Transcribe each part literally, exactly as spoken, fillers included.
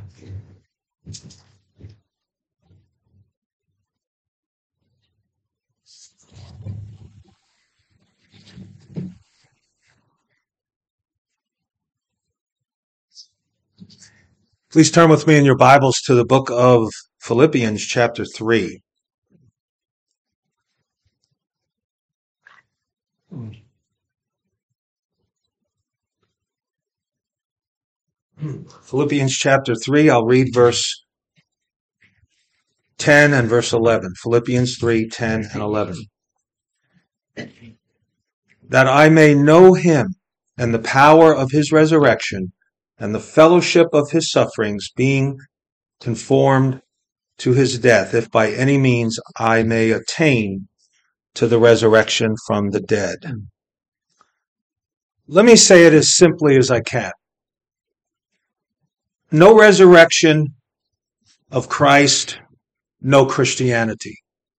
Please turn with me in your Bibles to the book of Philippians chapter three. Philippians chapter three, I'll read verse ten and verse eleven. Philippians three, ten and eleven. That I may know him and the power of his resurrection and the fellowship of his sufferings, being conformed to his death, if by any means I may attain to the resurrection from the dead. Let me say it as simply as I can. No resurrection of Christ, no Christianity.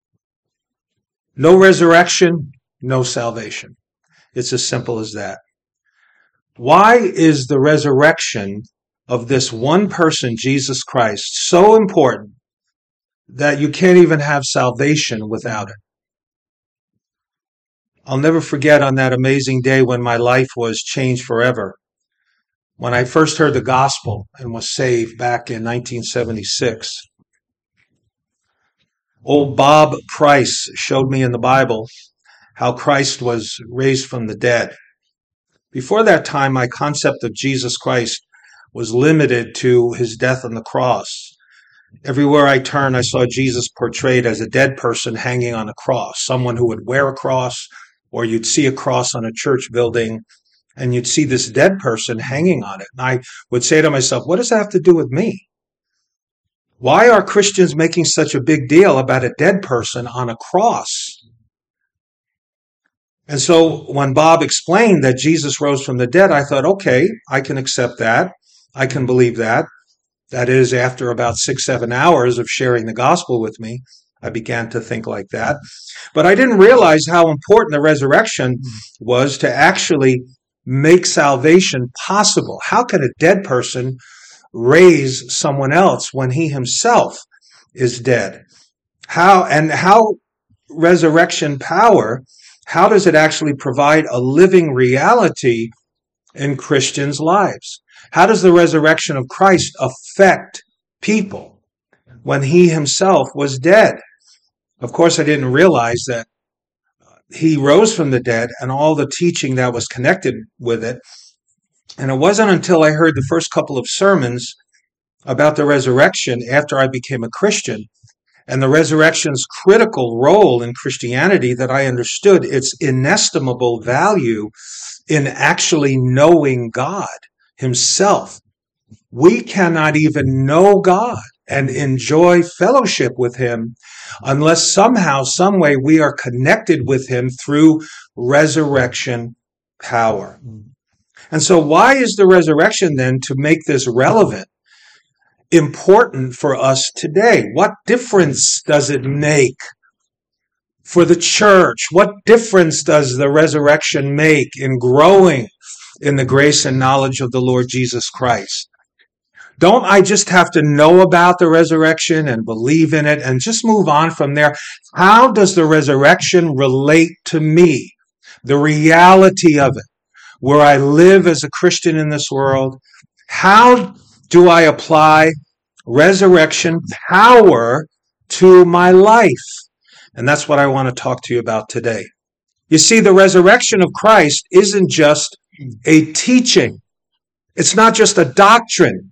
No resurrection, no salvation. It's as simple as that. Why is the resurrection of this one person, Jesus Christ, so important that you can't even have salvation without it? I'll never forget on that amazing day when my life was changed forever. When I first heard the gospel and was saved back in nineteen seventy-six. Old Bob Price showed me in the Bible how Christ was raised from the dead. Before that time, my concept of Jesus Christ was limited to his death on the cross. Everywhere I turned, I saw Jesus portrayed as a dead person hanging on a cross, someone who would wear a cross, or you'd see a cross on a church building, and you'd see this dead person hanging on it. And I would say to myself, what does that have to do with me? Why are Christians making such a big deal about a dead person on a cross? And so when Bob explained that Jesus rose from the dead, I thought, okay, I can accept that. I can believe that. That is, after about six, seven hours of sharing the gospel with me, I began to think like that. But I didn't realize how important the resurrection was to actually make salvation possible. How can a dead person raise someone else when he himself is dead? How and how resurrection power, how does it actually provide a living reality in Christians' lives? How does the resurrection of Christ affect people when he himself was dead? Of course, I didn't realize that he rose from the dead and all the teaching that was connected with it. And it wasn't until I heard the first couple of sermons about the resurrection after I became a Christian and the resurrection's critical role in Christianity that I understood its inestimable value in actually knowing God himself. We cannot even know God and enjoy fellowship with him unless somehow, some way we are connected with him through resurrection power. And so why is the resurrection then, to make this relevant, important for us today? What difference does it make for the church? What difference does the resurrection make in growing in the grace and knowledge of the Lord Jesus Christ? Don't I just have to know about the resurrection and believe in it and just move on from there? How does the resurrection relate to me? The reality of it, where I live as a Christian in this world. How do I apply resurrection power to my life? And that's what I want to talk to you about today. You see, the resurrection of Christ isn't just a teaching. It's not just a doctrine.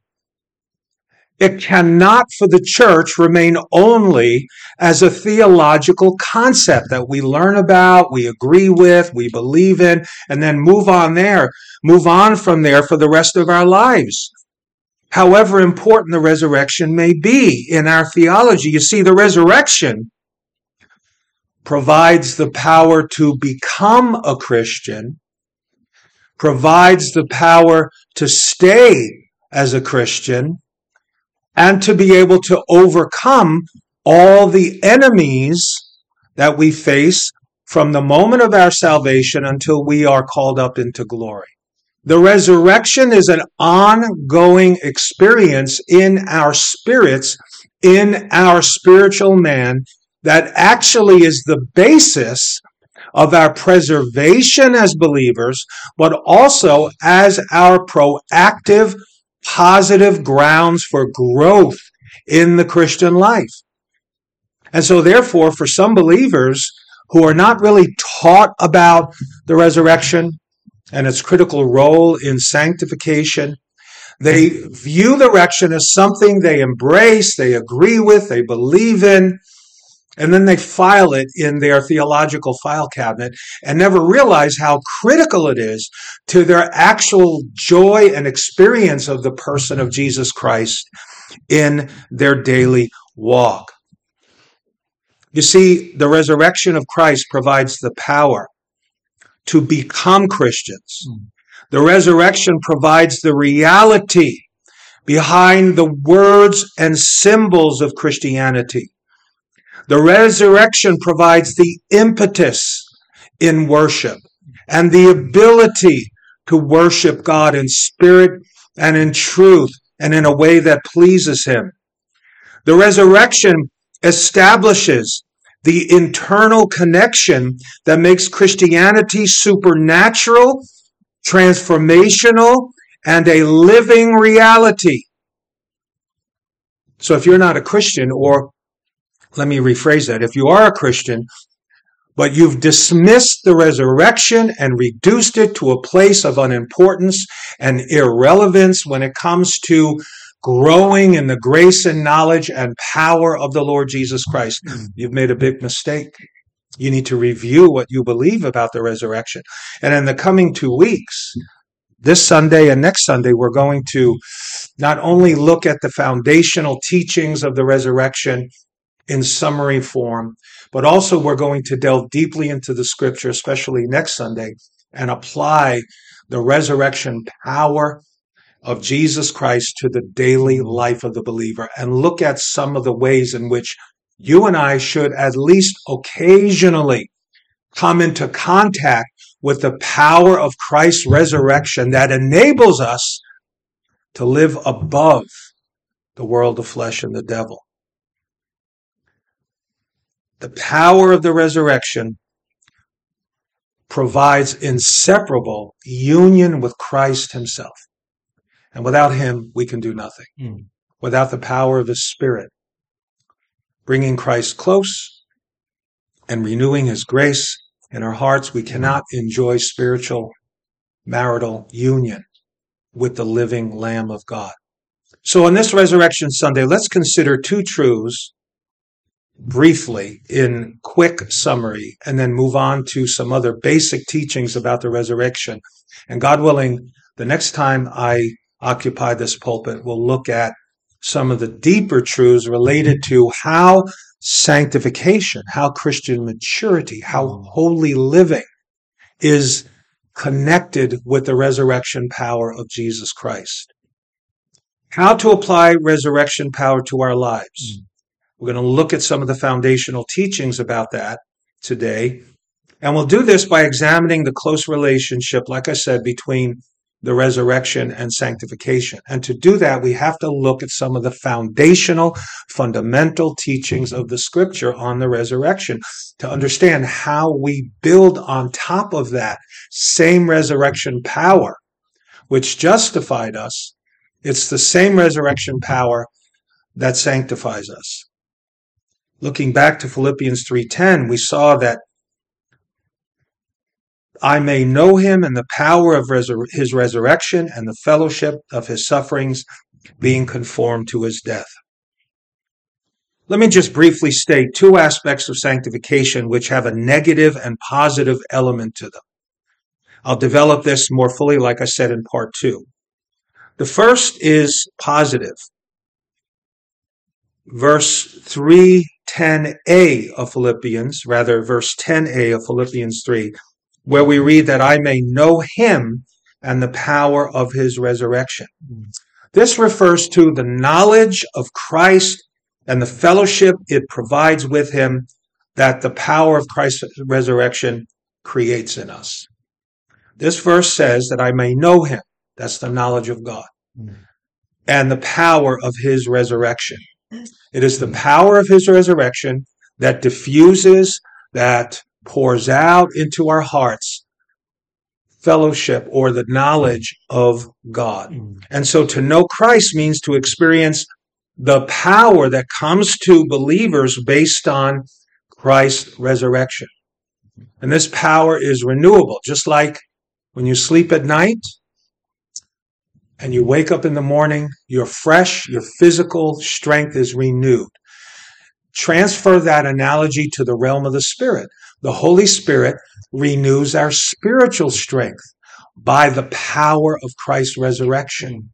It cannot, for the church, remain only as a theological concept that we learn about, we agree with, we believe in, and then move on there, move on from there for the rest of our lives. However important the resurrection may be in our theology, you see, the resurrection provides the power to become a Christian, provides the power to stay as a Christian, and to be able to overcome all the enemies that we face from the moment of our salvation until we are called up into glory. The resurrection is an ongoing experience in our spirits, in our spiritual man, that actually is the basis of our preservation as believers, but also as our proactive, positive grounds for growth in the Christian life. And so therefore, for some believers who are not really taught about the resurrection and its critical role in sanctification, they view the resurrection as something they embrace, they agree with, they believe in, and then they file it in their theological file cabinet and never realize how critical it is to their actual joy and experience of the person of Jesus Christ in their daily walk. You see, the resurrection of Christ provides the power to become Christians. The resurrection provides the reality behind the words and symbols of Christianity. The resurrection provides the impetus in worship and the ability to worship God in spirit and in truth and in a way that pleases Him. The resurrection establishes the internal connection that makes Christianity supernatural, transformational, and a living reality. So if you're not a Christian, or let me rephrase that, if you are a Christian, but you've dismissed the resurrection and reduced it to a place of unimportance and irrelevance when it comes to growing in the grace and knowledge and power of the Lord Jesus Christ, you've made a big mistake. You need to review what you believe about the resurrection. And in the coming two weeks, this Sunday and next Sunday, we're going to not only look at the foundational teachings of the resurrection in summary form, but also we're going to delve deeply into the scripture, especially next Sunday, and apply the resurrection power of Jesus Christ to the daily life of the believer, and look at some of the ways in which you and I should at least occasionally come into contact with the power of Christ's resurrection that enables us to live above the world of flesh and the devil. The power of the resurrection provides inseparable union with Christ Himself. And without Him, we can do nothing. Mm. Without the power of His Spirit, bringing Christ close and renewing His grace in our hearts, we cannot enjoy spiritual marital union with the living Lamb of God. So on this Resurrection Sunday, let's consider two truths briefly in quick summary, and then move on to some other basic teachings about the resurrection. And God willing, the next time I occupy this pulpit, we'll look at some of the deeper truths related to how sanctification, how Christian maturity, how holy living is connected with the resurrection power of Jesus Christ. How to apply resurrection power to our lives. We're going to look at some of the foundational teachings about that today. And we'll do this by examining the close relationship, like I said, between the resurrection and sanctification. And to do that, we have to look at some of the foundational, fundamental teachings of the scripture on the resurrection to understand how we build on top of that same resurrection power, which justified us. It's the same resurrection power that sanctifies us. Looking back to Philippians three ten, we saw that I may know Him and the power of resur- His resurrection and the fellowship of His sufferings, being conformed to His death. Let me just briefly state two aspects of sanctification which have a negative and positive element to them. I'll develop this more fully, like I said, in part two. The first is positive. Verse three ten a of Philippians, rather verse ten a of Philippians three, where we read that I may know Him and the power of His resurrection. This refers to the knowledge of Christ and the fellowship it provides with Him that the power of Christ's resurrection creates in us. This verse says that I may know him. That's the knowledge of God. And the power of his resurrection. It is the power of his resurrection that diffuses, that pours out into our hearts fellowship or the knowledge of God. And so to know Christ means to experience the power that comes to believers based on Christ's resurrection. And this power is renewable, just like when you sleep at night and you wake up in the morning, you're fresh, your physical strength is renewed. Transfer that analogy to the realm of the Spirit. The Holy Spirit renews our spiritual strength by the power of Christ's resurrection.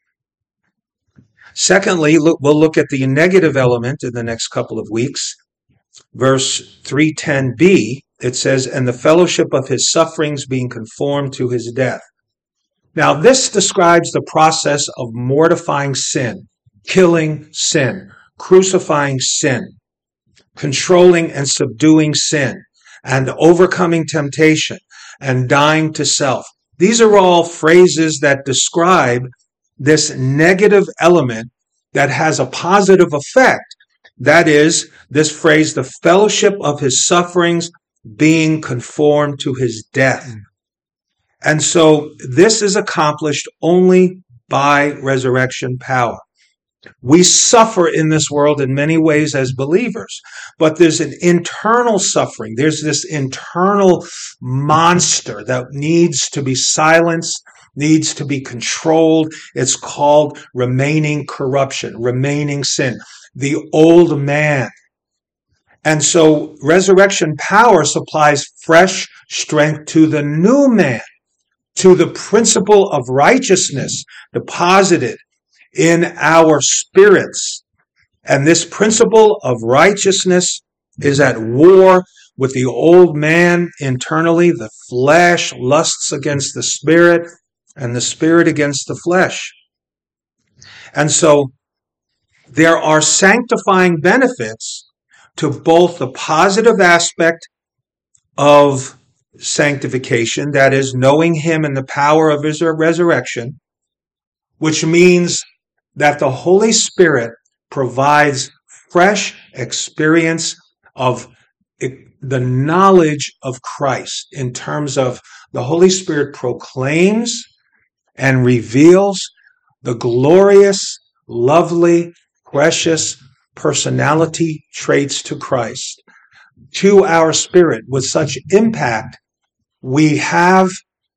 Secondly, look, we'll look at the negative element in the next couple of weeks. Verse three ten b, it says, and the fellowship of his sufferings being conformed to his death. Now, this describes the process of mortifying sin, killing sin, crucifying sin, controlling and subduing sin, and overcoming temptation, and dying to self. These are all phrases that describe this negative element that has a positive effect. That is, this phrase, the fellowship of his sufferings being conformed to his death. And so this is accomplished only by resurrection power. We suffer in this world in many ways as believers, but there's an internal suffering. There's this internal monster that needs to be silenced, needs to be controlled. It's called remaining corruption, remaining sin, the old man. And so resurrection power supplies fresh strength to the new man, to the principle of righteousness deposited in our spirits. And this principle of righteousness is at war with the old man internally. The flesh lusts against the spirit, and the spirit against the flesh. And so there are sanctifying benefits to both the positive aspect of sanctification, that is, knowing him and the power of his resurrection, which means that the Holy Spirit provides fresh experience of the knowledge of Christ in terms of the Holy Spirit proclaims and reveals the glorious, lovely, precious personality traits to Christ, to our spirit with such impact. We have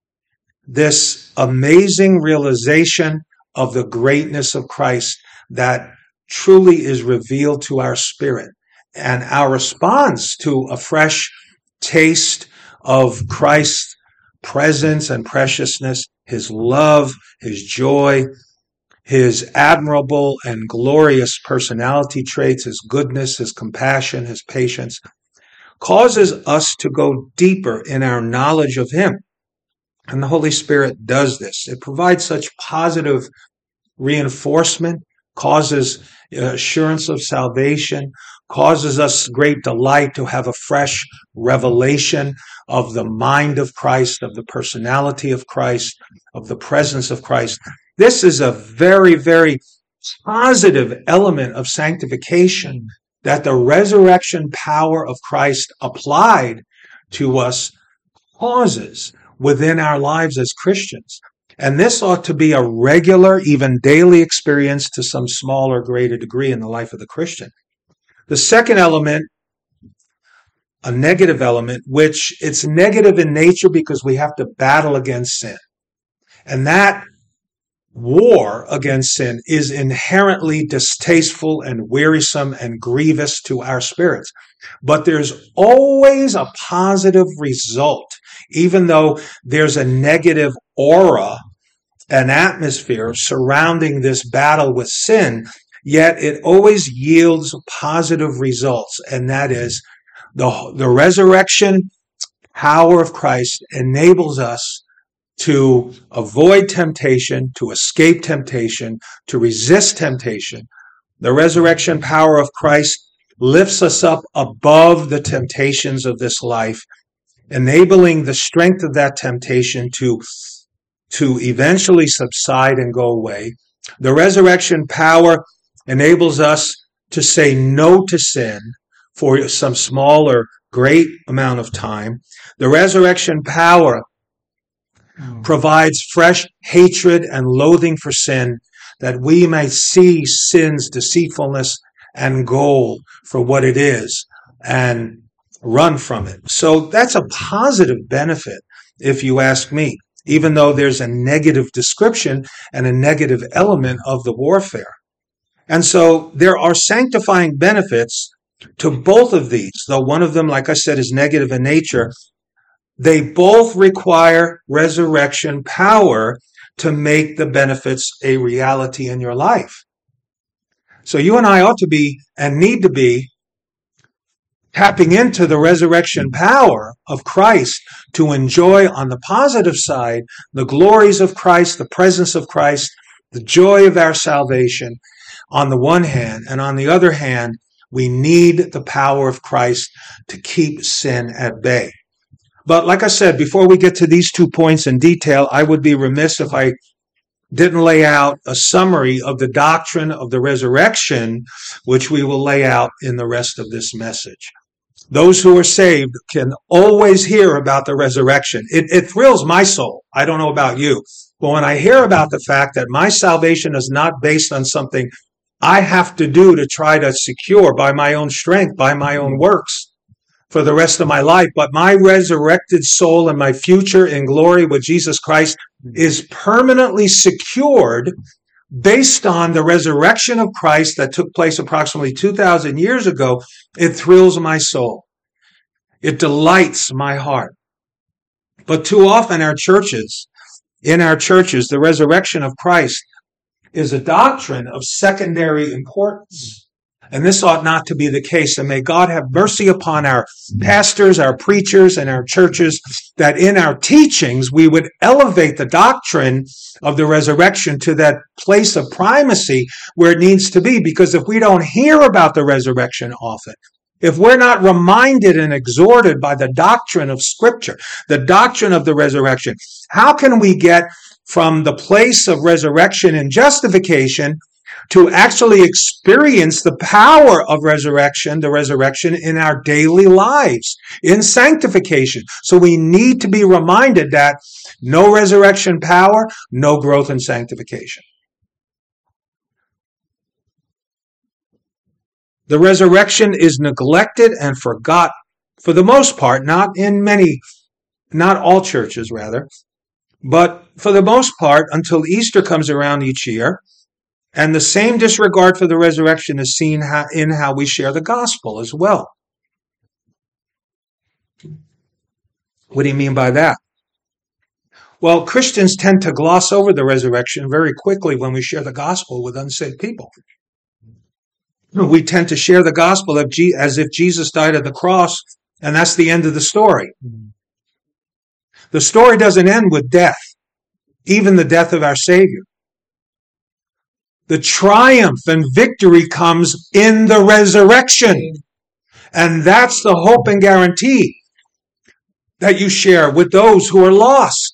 this amazing realization of the greatness of Christ that truly is revealed to our spirit. And our response to a fresh taste of Christ's presence and preciousness, his love, his joy, his admirable and glorious personality traits, his goodness, his compassion, his patience, causes us to go deeper in our knowledge of him. And the Holy Spirit does this. It provides such positive reinforcement, causes assurance of salvation, causes us great delight to have a fresh revelation of the mind of Christ, of the personality of Christ, of the presence of Christ. This is a very, very positive element of sanctification that the resurrection power of Christ applied to us causes within our lives as Christians. And this ought to be a regular, even daily experience to some small or greater degree in the life of the Christian. The second element, a negative element, which it's negative in nature because we have to battle against sin. And that war against sin is inherently distasteful and wearisome and grievous to our spirits. But there's always a positive result, even though there's a negative aura, an atmosphere surrounding this battle with sin, yet it always yields positive results. And that is the, the resurrection power of Christ enables us to avoid temptation, to escape temptation, to resist temptation. The resurrection power of Christ lifts us up above the temptations of this life enabling the strength of that temptation to, to eventually subside and go away. The resurrection power enables us to say no to sin for some small or great amount of time. The resurrection power provides fresh hatred and loathing for sin, that we may see sin's deceitfulness and goal for what it is and run from it. So that's a positive benefit, if you ask me, even though there's a negative description and a negative element of the warfare. And so there are sanctifying benefits to both of these, though one of them, like I said, is negative in nature. They both require resurrection power to make the benefits a reality in your life. So you and I ought to be and need to be tapping into the resurrection power of Christ to enjoy on the positive side the glories of Christ, the presence of Christ, the joy of our salvation on the one hand, and on the other hand, we need the power of Christ to keep sin at bay. But like I said, before we get to these two points in detail, I would be remiss if I didn't lay out a summary of the doctrine of the resurrection, which we will lay out in the rest of this message. Those who are saved can always hear about the resurrection. It, it thrills my soul. I don't know about you. But when I hear about the fact that my salvation is not based on something I have to do to try to secure by my own strength, by my own works for the rest of my life, but my resurrected soul and my future in glory with Jesus Christ is permanently secured based on the resurrection of Christ that took place approximately two thousand years ago. It thrills my soul. It delights my heart. But too often our churches, in our churches, the resurrection of Christ is a doctrine of secondary importance. And this ought not to be the case. And may God have mercy upon our pastors, our preachers, and our churches, that in our teachings we would elevate the doctrine of the resurrection to that place of primacy where it needs to be. Because if we don't hear about the resurrection often, if we're not reminded and exhorted by the doctrine of Scripture, the doctrine of the resurrection, how can we get from the place of resurrection and justification to actually experience the power of resurrection, the resurrection in our daily lives, in sanctification? So we need to be reminded that no resurrection power, no growth in sanctification. The resurrection is neglected and forgotten for the most part, not in many, not all churches rather, but for the most part until Easter comes around each year. And the same disregard for the resurrection is seen in how we share the gospel as well. What do you mean by that? Well, Christians tend to gloss over the resurrection very quickly when we share the gospel with unsaved people. We tend to share the gospel as if Jesus died at the cross, and that's the end of the story. The story doesn't end with death, even the death of our Savior. The triumph and victory comes in the resurrection. And that's the hope and guarantee that you share with those who are lost.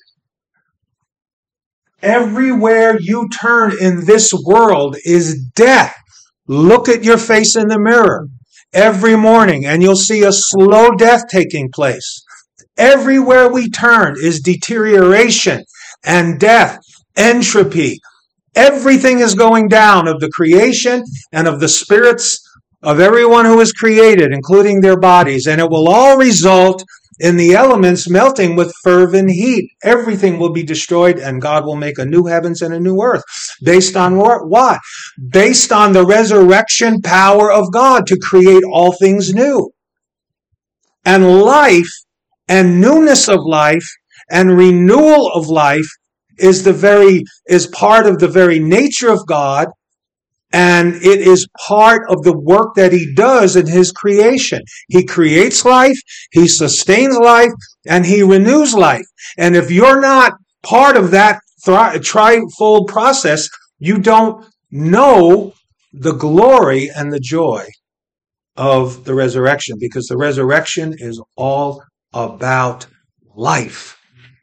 Everywhere you turn in this world is death. Look at your face in the mirror every morning and you'll see a slow death taking place. Everywhere we turn is deterioration and death, entropy. Everything is going down of the creation and of the spirits of everyone who is created, including their bodies. And it will all result in the elements melting with fervent heat. Everything will be destroyed and God will make a new heavens and a new earth. Based on what? Based on the resurrection power of God to create all things new. And life and newness of life and renewal of life is the very, is part of the very nature of God, and it is part of the work that He does in His creation. He creates life, He sustains life, and He renews life. And if you're not part of that tri- trifold process, you don't know the glory and the joy of the resurrection, because the resurrection is all about life.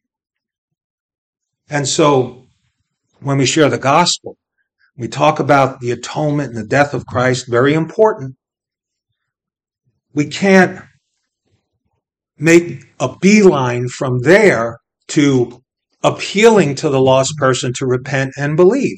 And so when we share the gospel, we talk about the atonement and the death of Christ, very important. We can't make a beeline from there to appealing to the lost person to repent and believe.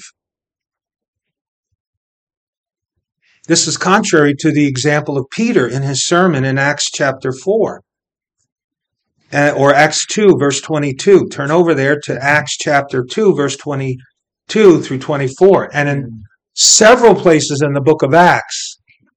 This is contrary to the example of Peter in his sermon in Acts chapter four, or Acts two, verse twenty-two. Turn over there to Acts chapter two, verse twenty-two through twenty-four. And in several places in the book of Acts,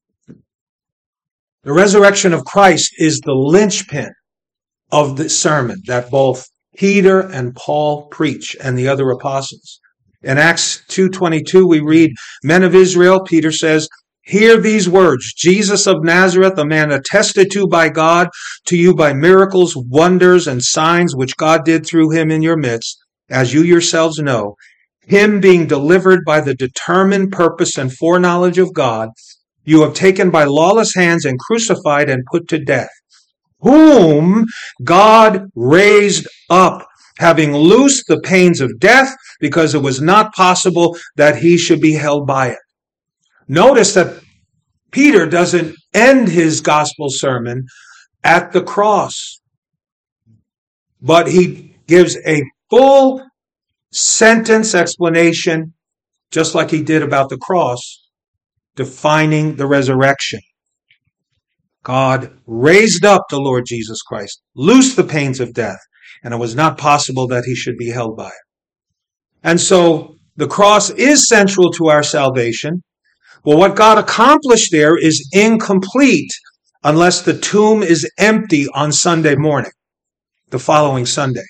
the resurrection of Christ is the linchpin of the sermon that both Peter and Paul preach, and the other apostles. In Acts two twenty-two, we read, "Men of Israel," Peter says, "hear these words, Jesus of Nazareth, a man attested to by God, to you by miracles, wonders, and signs which God did through him in your midst, as you yourselves know, him being delivered by the determined purpose and foreknowledge of God, you have taken by lawless hands and crucified and put to death, whom God raised up, having loosed the pains of death, because it was not possible that he should be held by it." Notice that Peter doesn't end his gospel sermon at the cross, but he gives a full sentence explanation, just like he did about the cross, defining the resurrection. God raised up the Lord Jesus Christ, loosed the pains of death, and it was not possible that he should be held by it. And so the cross is central to our salvation. Well, what God accomplished there is incomplete unless the tomb is empty on Sunday morning, the following Sunday.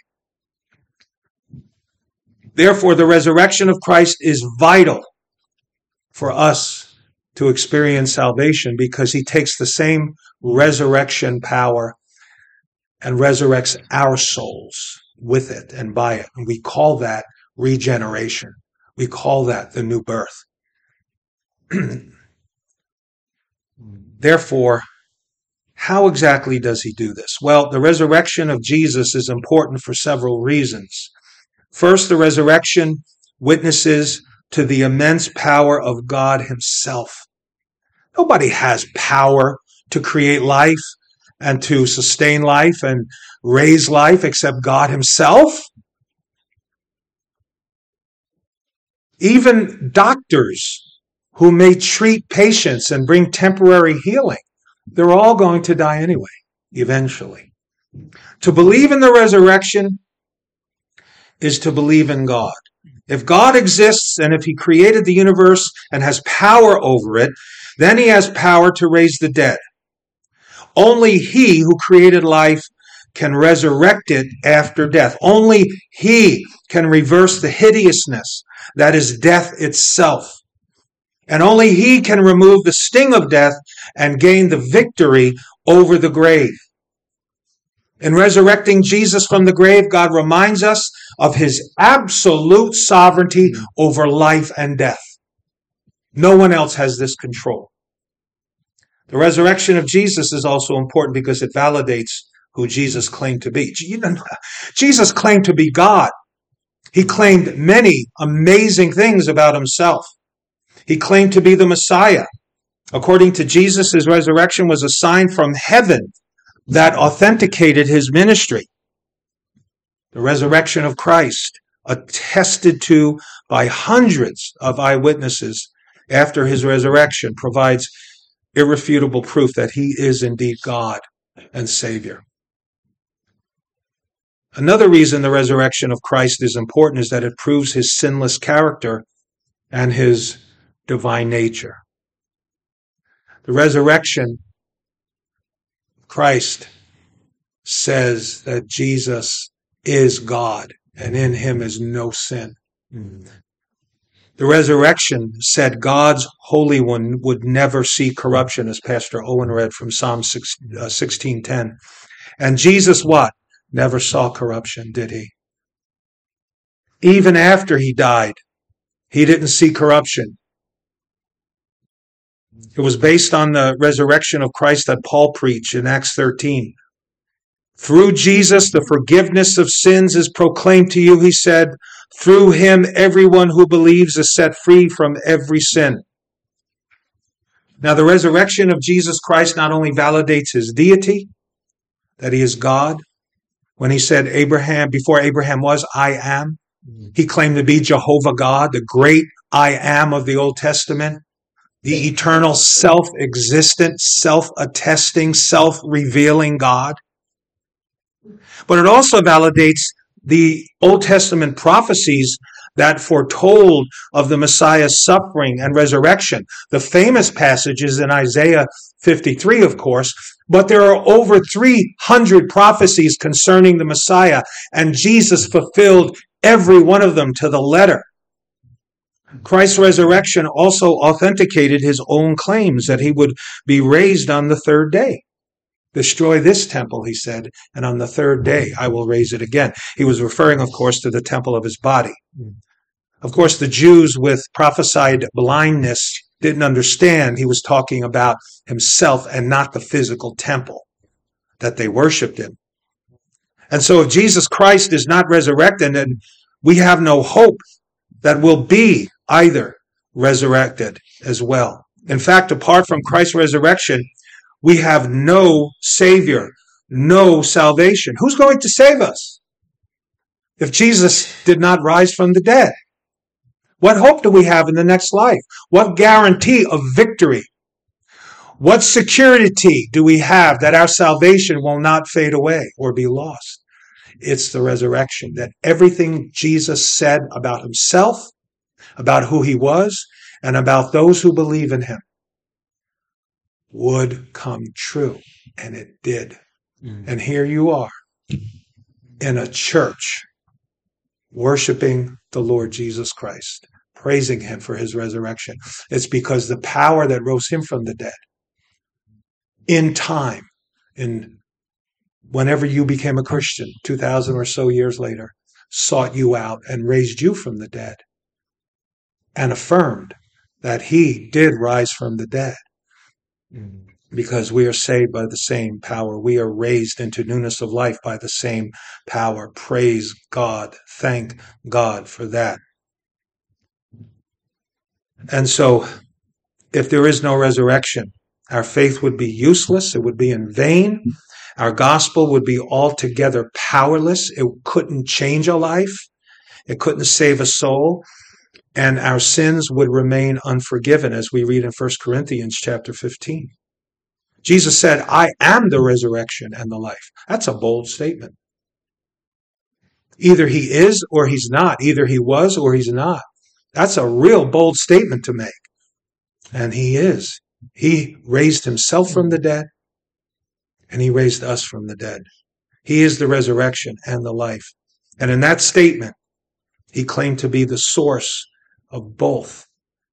Therefore, the resurrection of Christ is vital for us to experience salvation, because he takes the same resurrection power and resurrects our souls with it and by it. And we call that regeneration. We call that the new birth. Therefore, how exactly does he do this? Well, the resurrection of Jesus is important for several reasons. First, the resurrection witnesses to the immense power of God himself. Nobody has power to create life and to sustain life and raise life except God himself. Even doctors who may treat patients and bring temporary healing, they're all going to die anyway, eventually. To believe in the resurrection is to believe in God. If God exists and if he created the universe and has power over it, then he has power to raise the dead. Only he who created life can resurrect it after death. Only he can reverse the hideousness that is death itself. And only he can remove the sting of death and gain the victory over the grave. In resurrecting Jesus from the grave, God reminds us of his absolute sovereignty over life and death. No one else has this control. The resurrection of Jesus is also important because it validates who Jesus claimed to be. Jesus claimed to be God. He claimed many amazing things about himself. He claimed to be the Messiah. According to Jesus, his resurrection was a sign from heaven that authenticated his ministry. The resurrection of Christ, attested to by hundreds of eyewitnesses after his resurrection, provides irrefutable proof that he is indeed God and Savior. Another reason the resurrection of Christ is important is that it proves his sinless character and his divine nature. The resurrection of Christ says that Jesus is God and in him is no sin. Mm-hmm. The resurrection said God's Holy One would never see corruption, as Pastor Owen read from Psalm sixteen ten. And Jesus what? Never saw corruption, did he? Even after he died, he didn't see corruption. It was based on the resurrection of Christ that Paul preached in Acts thirteen. Through Jesus, the forgiveness of sins is proclaimed to you, he said. Through him, everyone who believes is set free from every sin. Now, the resurrection of Jesus Christ not only validates his deity, that he is God. When he said, Abraham, before Abraham was, I am. He claimed to be Jehovah God, the great I am of the Old Testament, the eternal, self-existent, self-attesting, self-revealing God. But it also validates the Old Testament prophecies that foretold of the Messiah's suffering and resurrection. The famous passage is in Isaiah fifty-three, of course, but there are over three hundred prophecies concerning the Messiah, and Jesus fulfilled every one of them to the letter. Christ's resurrection also authenticated his own claims that he would be raised on the third day. Destroy this temple, he said, and on the third day I will raise it again. He was referring, of course, to the temple of his body. Of course, the Jews with prophesied blindness didn't understand he was talking about himself and not the physical temple that they worshiped in. And so if Jesus Christ is not resurrected, then we have no hope that we'll be either resurrected as well. In fact, apart from Christ's resurrection, we have no Savior, no salvation. Who's going to save us if Jesus did not rise from the dead? What hope do we have in the next life? What guarantee of victory? What security do we have that our salvation will not fade away or be lost? It's the resurrection, that everything Jesus said about himself, about who he was, and about those who believe in him would come true. And it did. Mm. And here you are in a church worshiping the Lord Jesus Christ, praising him for his resurrection. It's because the power that rose him from the dead in time, in whenever you became a Christian, two thousand or so years later, sought you out and raised you from the dead and affirmed that he did rise from the dead. Because we are saved by the same power. We are raised into newness of life by the same power. Praise God. Thank God for that. And so, if there is no resurrection, our faith would be useless. It would be in vain. Our gospel would be altogether powerless. It couldn't change a life. It couldn't save a soul. And our sins would remain unforgiven, as we read in First Corinthians chapter fifteen. Jesus said, I am the resurrection and the life. That's a bold statement. Either he is or he's not. Either he was or he's not. That's a real bold statement to make. And he is. He raised himself from the dead, and he raised us from the dead. He is the resurrection and the life. And in that statement, he claimed to be the source of both.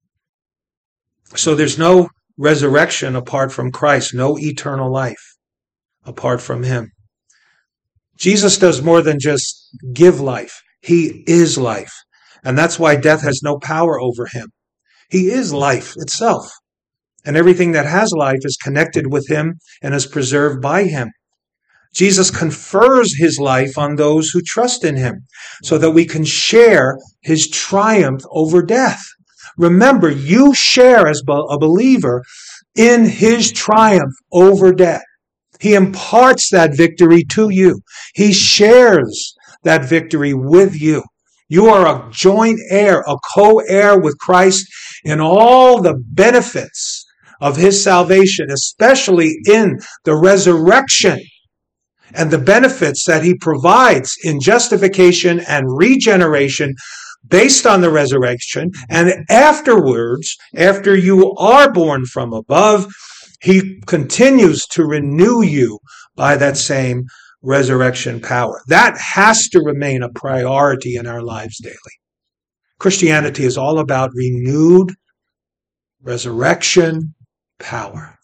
So there's no resurrection apart from Christ, no eternal life apart from him. Jesus does more than just give life. He is life. And that's why death has no power over him. He is life itself. And everything that has life is connected with him and is preserved by him. Jesus confers his life on those who trust in him so that we can share his triumph over death. Remember, you share as a believer in his triumph over death. He imparts that victory to you. He shares that victory with you. You are a joint heir, a co-heir with Christ in all the benefits of his salvation, especially in the resurrection and the benefits that he provides in justification and regeneration based on the resurrection. And afterwards, after you are born from above, he continues to renew you by that same resurrection power. That has to remain a priority in our lives daily. Christianity is all about renewed resurrection power.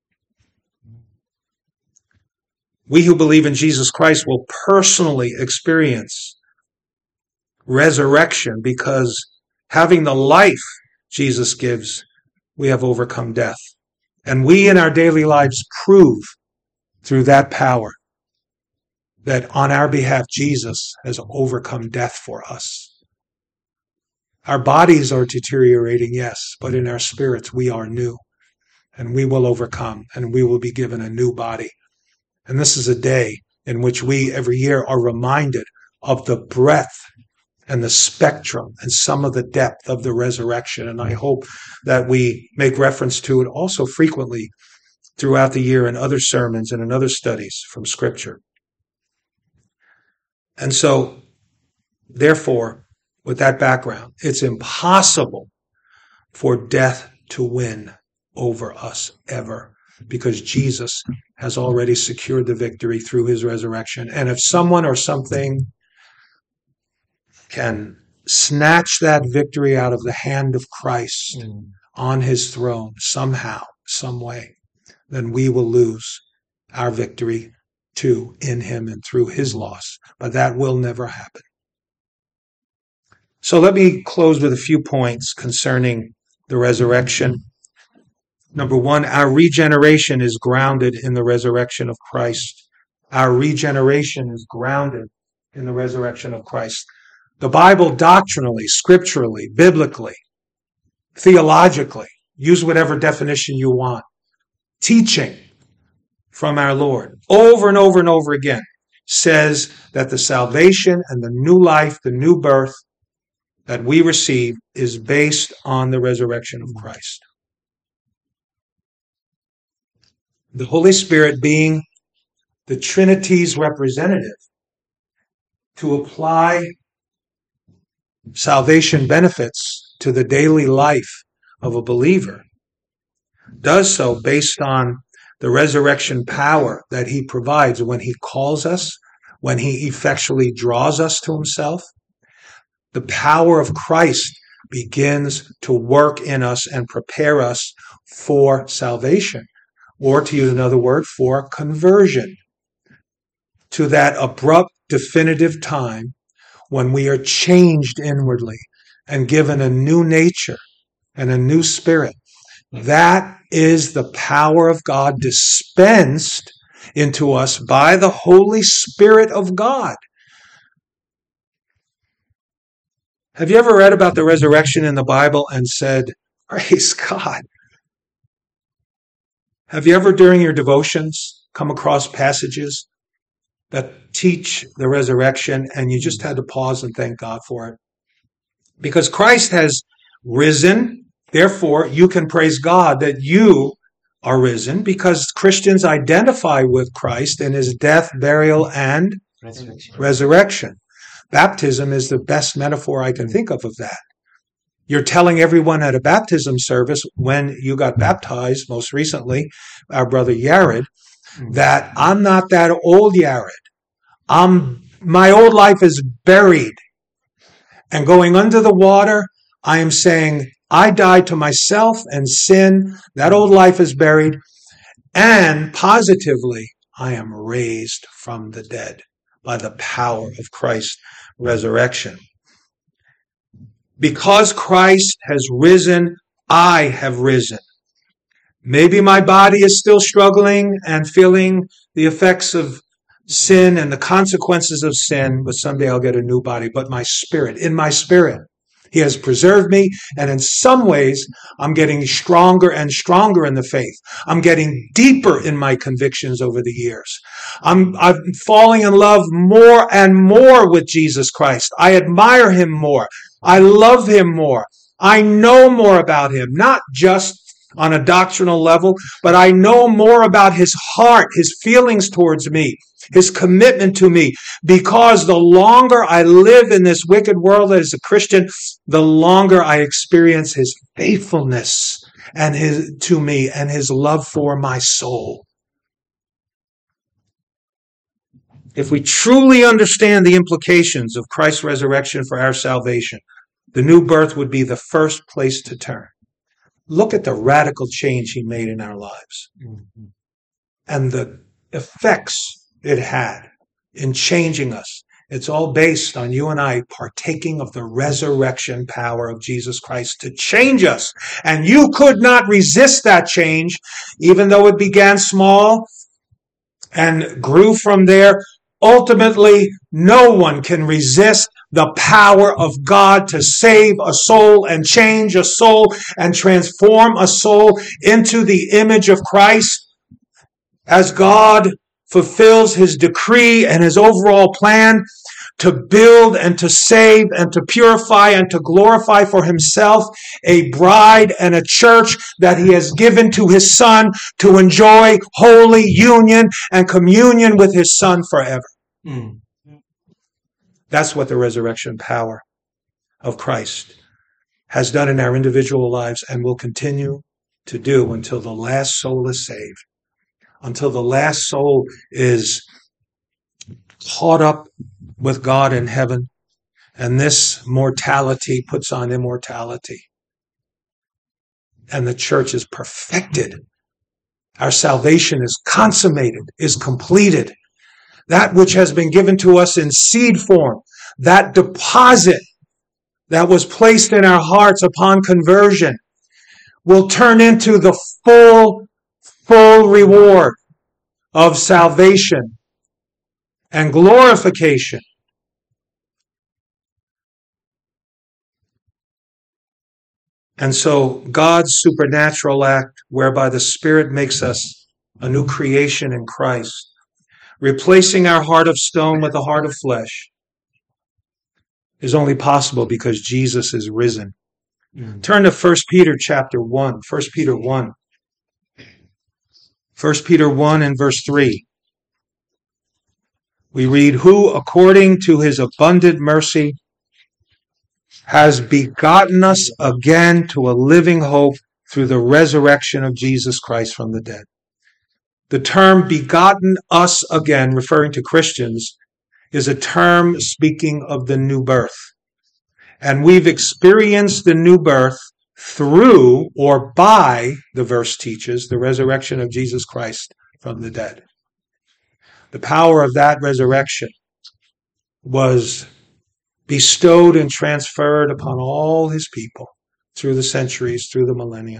We who believe in Jesus Christ will personally experience resurrection because having the life Jesus gives, we have overcome death. And we in our daily lives prove through that power that on our behalf, Jesus has overcome death for us. Our bodies are deteriorating, yes, but in our spirits we are new, and we will overcome, and we will be given a new body. And this is a day in which we every year are reminded of the breadth and the spectrum and some of the depth of the resurrection. And I hope that we make reference to it also frequently throughout the year in other sermons and in other studies from Scripture. And so, therefore, with that background, it's impossible for death to win over us ever, because Jesus has already secured the victory through his resurrection. And if someone or something can snatch that victory out of the hand of Christ mm. on his throne somehow, some way, then we will lose our victory too in him and through his loss. But that will never happen. So let me close with a few points concerning the resurrection. Number one, our regeneration is grounded in the resurrection of Christ. Our regeneration is grounded in the resurrection of Christ. The Bible doctrinally, scripturally, biblically, theologically, use whatever definition you want, teaching from our Lord over and over and over again says that the salvation and the new life, the new birth that we receive is based on the resurrection of Christ. The Holy Spirit being the Trinity's representative to apply salvation benefits to the daily life of a believer does so based on the resurrection power that he provides when he calls us, when he effectually draws us to himself. The power of Christ begins to work in us and prepare us for salvation, or to use another word, for conversion, to that abrupt, definitive time when we are changed inwardly and given a new nature and a new spirit. That is the power of God dispensed into us by the Holy Spirit of God. Have you ever read about the resurrection in the Bible and said, praise God? Have you ever during your devotions come across passages that teach the resurrection and you just had to pause and thank God for it? Because Christ has risen. Therefore, you can praise God that you are risen, because Christians identify with Christ in his death, burial, and resurrection. resurrection. Baptism is the best metaphor I can think of of that. You're telling everyone at a baptism service when you got baptized, most recently, our brother Yared, that I'm not that old Yared. I'm, my old life is buried. And going under the water, I am saying, I died to myself and sin. That old life is buried. And positively, I am raised from the dead by the power of Christ's resurrection. Because Christ has risen, I have risen. Maybe my body is still struggling and feeling the effects of sin and the consequences of sin, but someday I'll get a new body. But my spirit, in my spirit, he has preserved me, and in some ways, I'm getting stronger and stronger in the faith. I'm getting deeper in my convictions over the years. I'm, I'm falling in love more and more with Jesus Christ. I admire him more. I love him more. I know more about him, not just on a doctrinal level, but I know more about his heart, his feelings towards me, his commitment to me, because the longer I live in this wicked world as a Christian, the longer I experience his faithfulness and his to me and his love for my soul. If we truly understand the implications of Christ's resurrection for our salvation, the new birth would be the first place to turn. Look at the radical change he made in our lives mm-hmm. and the effects it had in changing us. It's all based on you and I partaking of the resurrection power of Jesus Christ to change us. And you could not resist that change, even though it began small and grew from there. Ultimately, no one can resist the power of God to save a soul and change a soul and transform a soul into the image of Christ. As God fulfills his decree and his overall plan to build and to save and to purify and to glorify for himself a bride and a church that he has given to his Son to enjoy holy union and communion with his Son forever. Mm. That's what the resurrection power of Christ has done in our individual lives and will continue to do until the last soul is saved, until the last soul is caught up with God in heaven, and this mortality puts on immortality. And the church is perfected. Our salvation is consummated, is completed. That which has been given to us in seed form, that deposit that was placed in our hearts upon conversion, will turn into the full, full reward of salvation and glorification. And so God's supernatural act whereby the Spirit makes us a new creation in Christ, replacing our heart of stone with a heart of flesh, is only possible because Jesus is risen. Mm. Turn to First Peter chapter one. First Peter one. First Peter one and verse three. We read, who according to his abundant mercy has begotten us again to a living hope through the resurrection of Jesus Christ from the dead. The term begotten us again, referring to Christians, is a term speaking of the new birth. And we've experienced the new birth through or by, the verse teaches, the resurrection of Jesus Christ from the dead. The power of that resurrection was bestowed and transferred upon all his people through the centuries, through the millennia,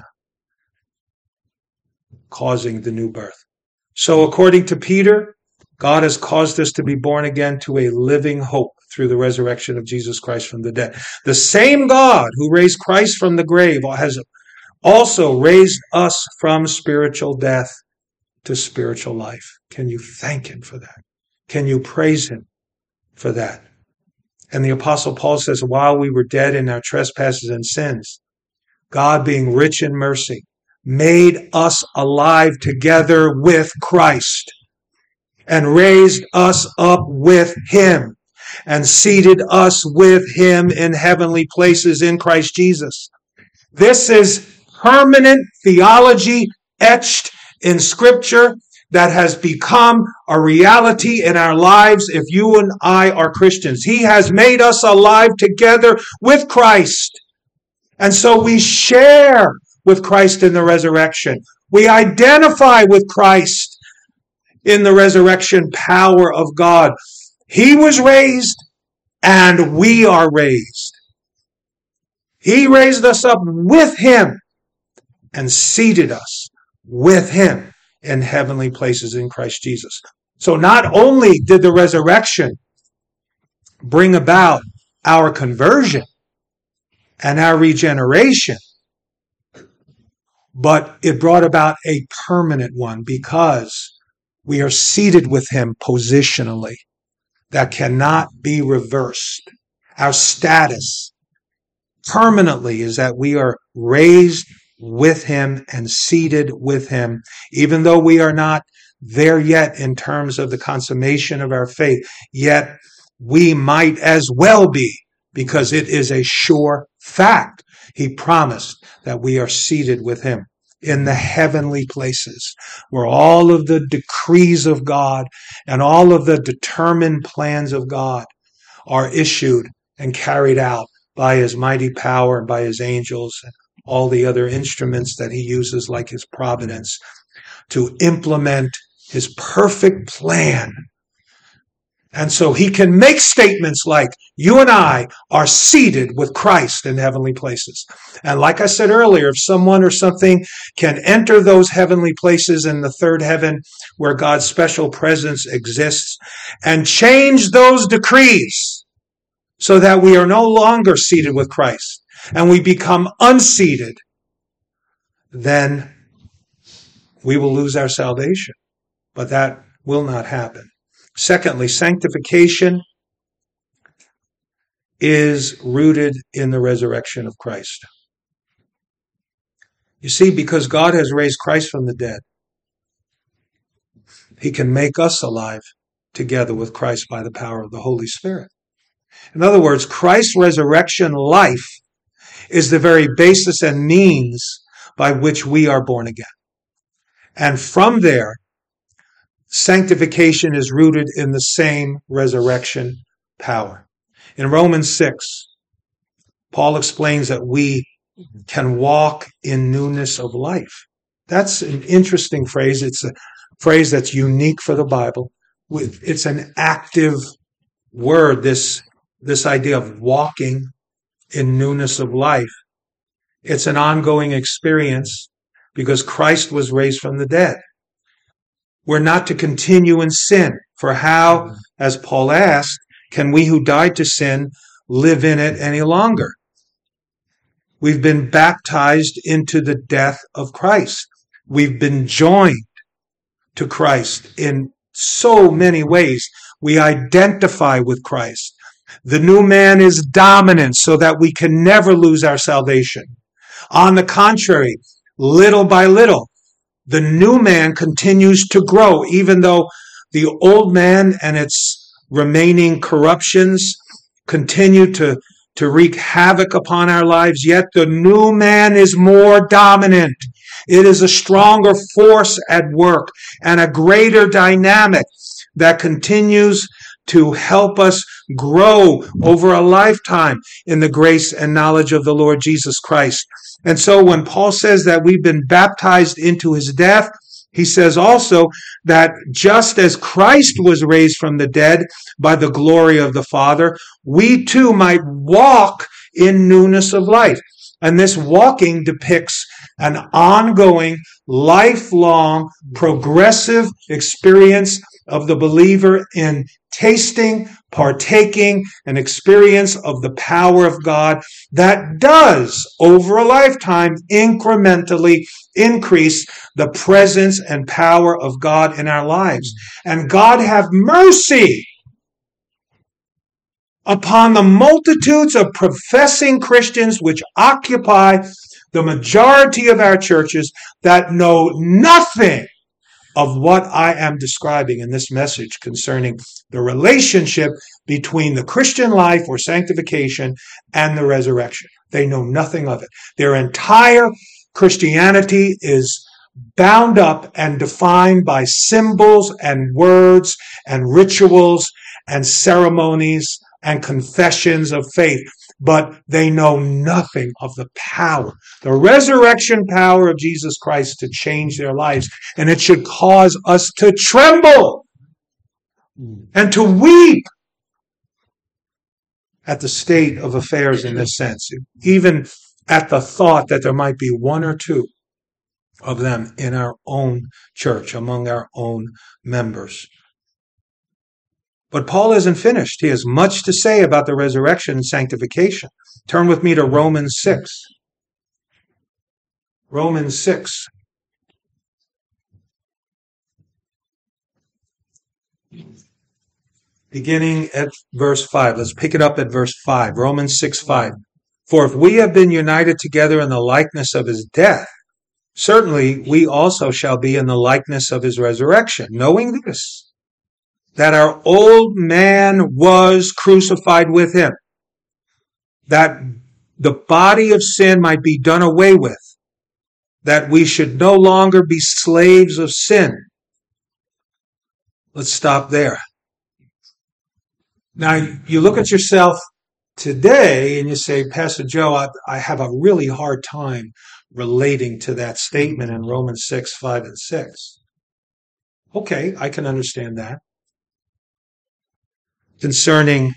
causing the new birth. So according to Peter, God has caused us to be born again to a living hope through the resurrection of Jesus Christ from the dead. The same God who raised Christ from the grave has also raised us from spiritual death to spiritual life. Can you thank him for that? Can you praise him for that? And the Apostle Paul says, while we were dead in our trespasses and sins, God being rich in mercy, made us alive together with Christ and raised us up with him and seated us with him in heavenly places in Christ Jesus. This is permanent theology etched in Scripture that has become a reality in our lives if you and I are Christians. He has made us alive together with Christ. And so we share with Christ in the resurrection. We identify with Christ in the resurrection power of God. He was raised and we are raised. He raised us up with him and seated us with him in heavenly places in Christ Jesus. So not only did the resurrection bring about our conversion and our regeneration, but it brought about a permanent one because we are seated with him positionally. That cannot be reversed. Our status permanently is that we are raised with him and seated with him, even though we are not there yet in terms of the consummation of our faith, yet we might as well be, because it is a sure fact. He promised that we are seated with him in the heavenly places, where all of the decrees of God and all of the determined plans of God are issued and carried out by his mighty power and by his angels and all the other instruments that he uses, like his providence, to implement his perfect plan And so he can make statements like, you and I are seated with Christ in heavenly places. And like I said earlier, if someone or something can enter those heavenly places in the third heaven where God's special presence exists and change those decrees so that we are no longer seated with Christ and we become unseated, then we will lose our salvation. But that will not happen. Secondly, sanctification is rooted in the resurrection of Christ. You see, because God has raised Christ from the dead, he can make us alive together with Christ by the power of the Holy Spirit. In other words, Christ's resurrection life is the very basis and means by which we are born again. And from there, sanctification is rooted in the same resurrection power. In Romans six, Paul explains that we can walk in newness of life. That's an interesting phrase. It's a phrase that's unique for the Bible. It's an active word, this, this idea of walking in newness of life. It's an ongoing experience because Christ was raised from the dead. We're not to continue in sin. For how, as Paul asked, can we who died to sin live in it any longer? We've been baptized into the death of Christ. We've been joined to Christ in so many ways. We identify with Christ. The new man is dominant so that we can never lose our salvation. On the contrary, little by little, the new man continues to grow, even though the old man and its remaining corruptions continue to, to wreak havoc upon our lives, yet the new man is more dominant. It is a stronger force at work and a greater dynamic that continues to help us grow over a lifetime in the grace and knowledge of the Lord Jesus Christ. And so when Paul says that we've been baptized into his death, he says also that just as Christ was raised from the dead by the glory of the Father, we too might walk in newness of life. And this walking depicts an ongoing, lifelong, progressive experience of the believer in tasting, partaking, an experience of the power of God that does, over a lifetime, incrementally increase the presence and power of God in our lives. And God have mercy upon the multitudes of professing Christians which occupy the majority of our churches that know nothing of what I am describing in this message concerning the relationship between the Christian life or sanctification and the resurrection. They know nothing of it. Their entire Christianity is bound up and defined by symbols and words and rituals and ceremonies and confessions of faith, but they know nothing of the power, the resurrection power of Jesus Christ to change their lives. And it should cause us to tremble and to weep at the state of affairs in this sense, even at the thought that there might be one or two of them in our own church, among our own members. But Paul isn't finished. He has much to say about the resurrection and sanctification. Turn with me to Romans six. Romans six. Beginning at verse five. Let's pick it up at verse five. Romans six five. For if we have been united together in the likeness of his death, certainly we also shall be in the likeness of his resurrection, knowing this, that our old man was crucified with him, that the body of sin might be done away with, that we should no longer be slaves of sin. Let's stop there. Now, you look at yourself today and you say, Pastor Joe, I, I have a really hard time relating to that statement in Romans six, five, and six. Okay, I can understand that. concerning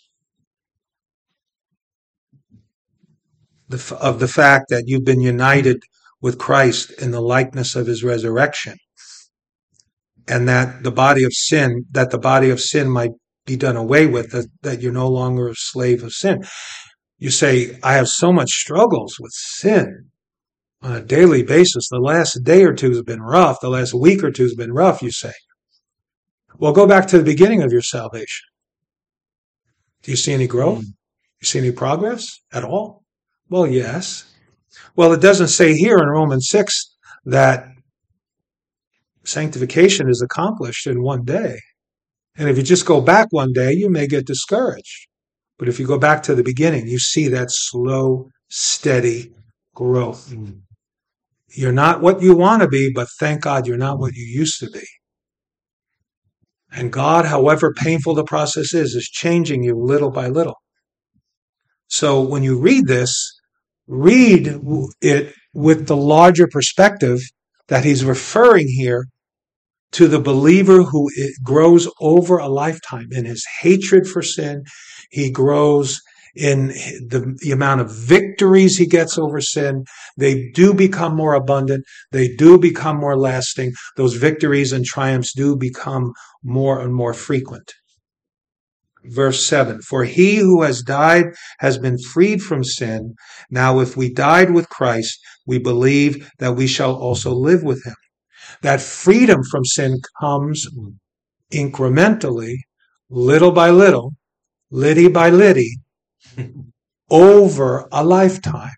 the, of the fact that you've been united with Christ in the likeness of his resurrection, and that the body of sin, that the body of sin might be done away with, that, that you're no longer a slave of sin. You say, I have so much struggles with sin on a daily basis. The last day or two has been rough. The last week or two has been rough, you say. Well, go back to the beginning of your salvation. Do you see any growth? Do you see any progress at all? Well, yes. Well, it doesn't say here in Romans six that sanctification is accomplished in one day. And if you just go back one day, you may get discouraged. But if you go back to the beginning, you see that slow, steady growth. Mm. You're not what you want to be, but thank God you're not what you used to be. And God, however painful the process is, is changing you little by little. So when you read this, read it with the larger perspective that he's referring here to the believer who grows over a lifetime in his hatred for sin. He grows in the, the amount of victories he gets over sin. They do become more abundant. They do become more lasting. Those victories and triumphs do become more and more frequent. Verse seven, for he who has died has been freed from sin. Now, if we died with Christ, we believe that we shall also live with him. That freedom from sin comes incrementally, little by little, liddy by liddy, over a lifetime.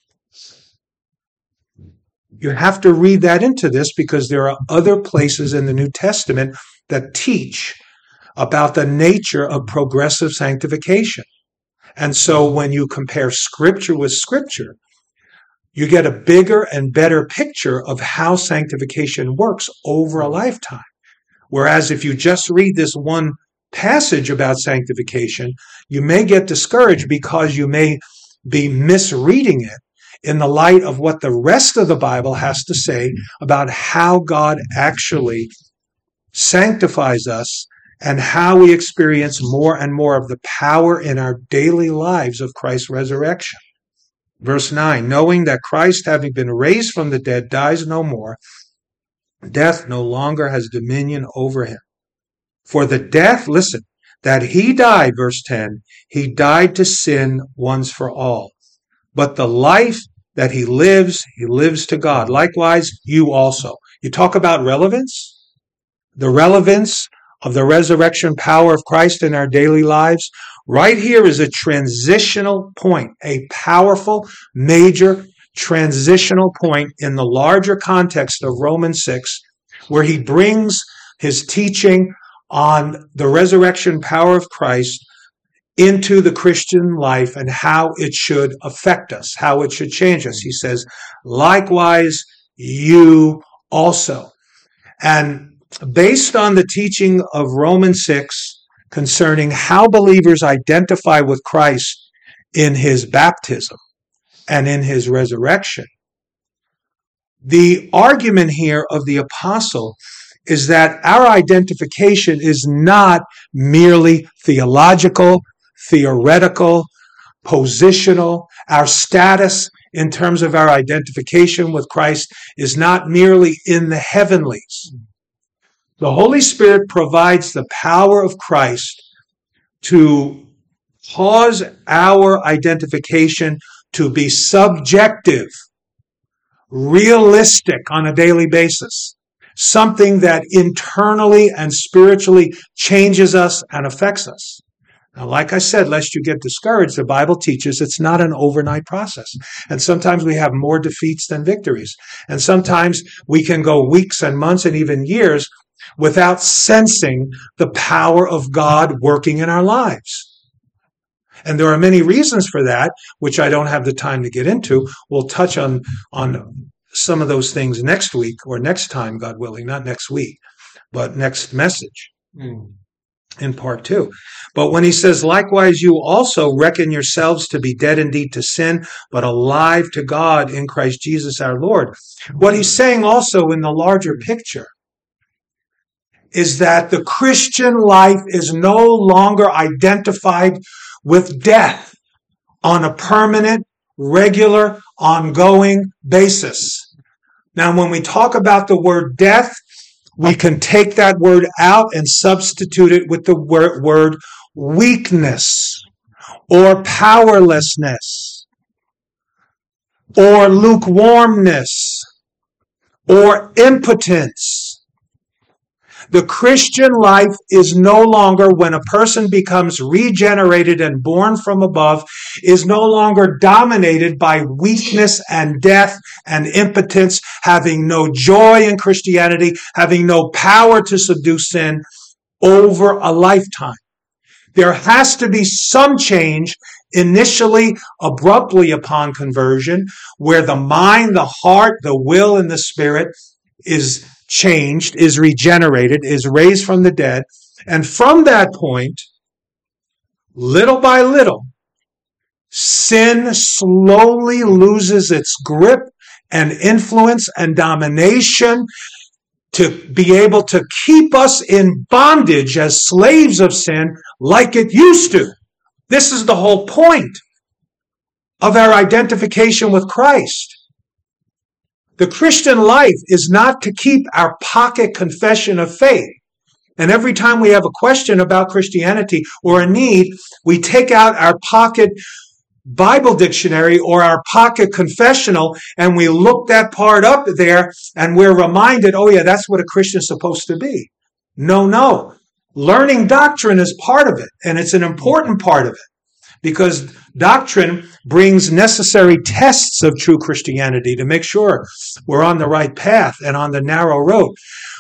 You have to read that into this because there are other places in the New Testament that teach about the nature of progressive sanctification. And so when you compare Scripture with Scripture, you get a bigger and better picture of how sanctification works over a lifetime. Whereas if you just read this one passage about sanctification, you may get discouraged because you may be misreading it in the light of what the rest of the Bible has to say about how God actually sanctifies us and how we experience more and more of the power in our daily lives of Christ's resurrection. Verse nine, knowing that Christ, having been raised from the dead, dies no more, death no longer has dominion over him. For the death, listen, that he died, verse ten, he died to sin once for all. But the life that he lives, he lives to God. Likewise, you also. You talk about relevance? The relevance of the resurrection power of Christ in our daily lives. Right here is a transitional point, a powerful, major transitional point in the larger context of Romans six, where he brings his teaching on the resurrection power of Christ into the Christian life and how it should affect us, how it should change us. He says, likewise, you also. And based on the teaching of Romans six concerning how believers identify with Christ in his baptism and in his resurrection, the argument here of the apostle is that our identification is not merely theological, theoretical, positional. Our status in terms of our identification with Christ is not merely in the heavenlies. The Holy Spirit provides the power of Christ to cause our identification to be subjective, realistic on a daily basis, something that internally and spiritually changes us and affects us. Now, like I said, lest you get discouraged, the Bible teaches it's not an overnight process. And sometimes we have more defeats than victories. And sometimes we can go weeks and months and even years without sensing the power of God working in our lives. And there are many reasons for that, which I don't have the time to get into. We'll touch on, on some of those things next week or next time, God willing, not next week, but next message mm. in part two. But when he says, likewise, you also reckon yourselves to be dead indeed to sin, but alive to God in Christ Jesus our Lord. What he's saying also in the larger picture is that the Christian life is no longer identified with death on a permanent, regular, ongoing basis. Now, when we talk about the word death, we can take that word out and substitute it with the word, word weakness or powerlessness or lukewarmness or impotence. The Christian life is no longer, when a person becomes regenerated and born from above, is no longer dominated by weakness and death and impotence, having no joy in Christianity, having no power to subdue sin over a lifetime. There has to be some change initially, abruptly upon conversion, where the mind, the heart, the will, and the spirit is changed, is regenerated, is raised from the dead. And from that point, little by little, sin slowly loses its grip and influence and domination to be able to keep us in bondage as slaves of sin like it used to. This is the whole point of our identification with Christ. The Christian life is not to keep our pocket confession of faith. And every time we have a question about Christianity or a need, we take out our pocket Bible dictionary or our pocket confessional and we look that part up there and we're reminded, oh yeah, that's what a Christian's supposed to be. No, no. Learning doctrine is part of it, and it's an important part of it. Because doctrine brings necessary tests of true Christianity to make sure we're on the right path and on the narrow road.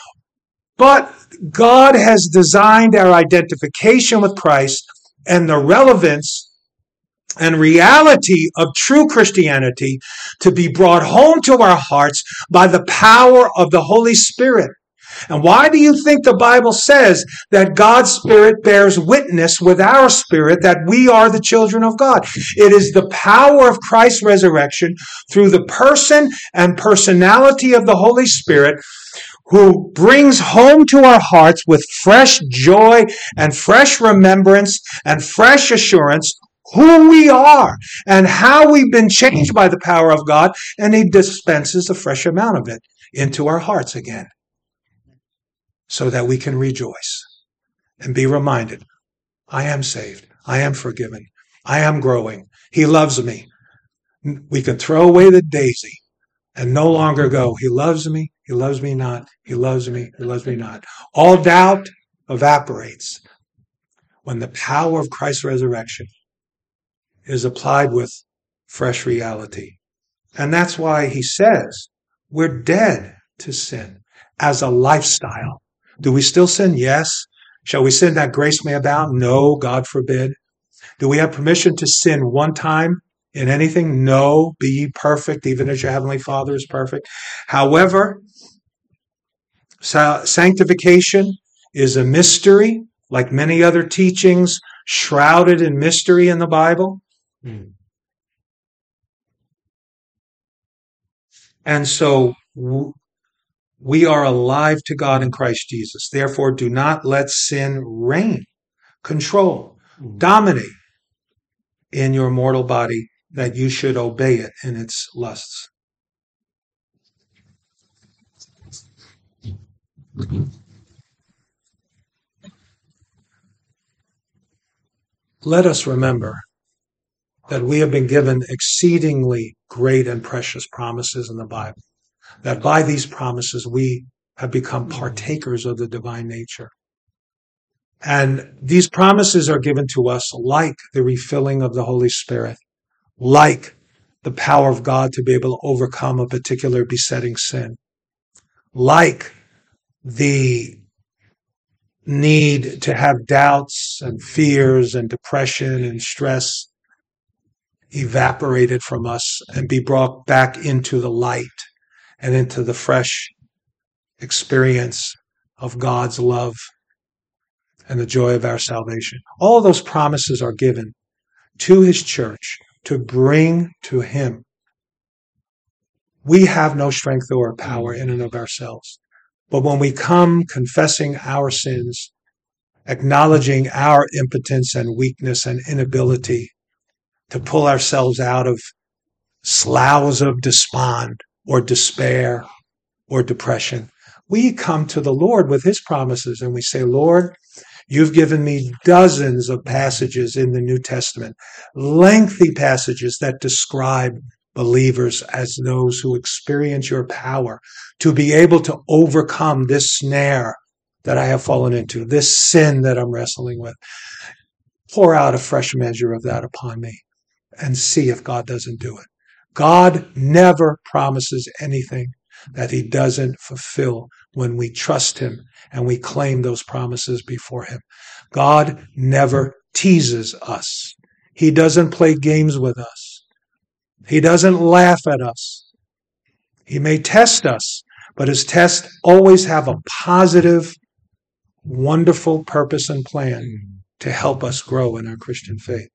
But God has designed our identification with Christ and the relevance and reality of true Christianity to be brought home to our hearts by the power of the Holy Spirit. And why do you think the Bible says that God's Spirit bears witness with our spirit that we are the children of God? It is the power of Christ's resurrection through the person and personality of the Holy Spirit who brings home to our hearts with fresh joy and fresh remembrance and fresh assurance who we are and how we've been changed by the power of God, and He dispenses a fresh amount of it into our hearts again, so that we can rejoice and be reminded, I am saved. I am forgiven. I am growing. He loves me. We can throw away the daisy and no longer go, He loves me. He loves me not. He loves me. He loves me not. All doubt evaporates when the power of Christ's resurrection is applied with fresh reality. And that's why He says we're dead to sin as a lifestyle. Do we still sin? Yes. Shall we sin that grace may abound? No, God forbid. Do we have permission to sin one time in anything? No. Be ye perfect, even as your heavenly Father is perfect. However, sanctification is a mystery, like many other teachings, shrouded in mystery in the Bible. Hmm. And so we are alive to God in Christ Jesus. Therefore, do not let sin reign, control, dominate in your mortal body, that you should obey it in its lusts. Let us remember that we have been given exceedingly great and precious promises in the Bible, that by these promises we have become partakers of the divine nature. And these promises are given to us like the refilling of the Holy Spirit, like the power of God to be able to overcome a particular besetting sin, like the need to have doubts and fears and depression and stress evaporated from us and be brought back into the light and into the fresh experience of God's love and the joy of our salvation. All those promises are given to His church to bring to Him. We have no strength or power in and of ourselves. But when we come confessing our sins, acknowledging our impotence and weakness and inability to pull ourselves out of sloughs of despond or despair or depression, we come to the Lord with his promises and we say, Lord, you've given me dozens of passages in the New Testament, lengthy passages that describe believers as those who experience your power to be able to overcome this snare that I have fallen into, this sin that I'm wrestling with. Pour out a fresh measure of that upon me and see if God doesn't do it. God never promises anything that he doesn't fulfill when we trust him and we claim those promises before him. God never teases us. He doesn't play games with us. He doesn't laugh at us. He may test us, but his tests always have a positive, wonderful purpose and plan to help us grow in our Christian faith.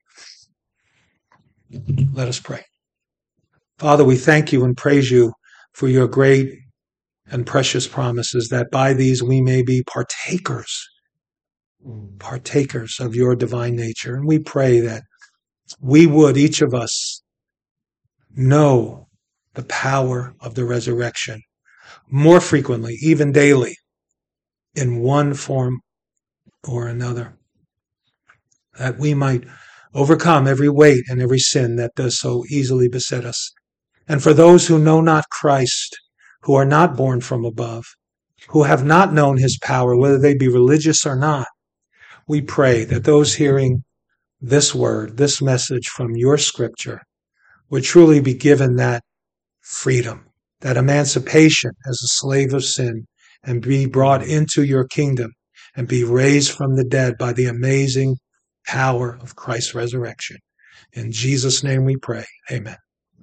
Let us pray. Father, we thank you and praise you for your great and precious promises, that by these we may be partakers, partakers of your divine nature. And we pray that we would, each of us, know the power of the resurrection more frequently, even daily, in one form or another, that we might overcome every weight and every sin that does so easily beset us. And for those who know not Christ, who are not born from above, who have not known his power, whether they be religious or not, we pray that those hearing this word, this message from your scripture, would truly be given that freedom, that emancipation as a slave of sin, and be brought into your kingdom and be raised from the dead by the amazing power of Christ's resurrection. In Jesus' name we pray. Amen.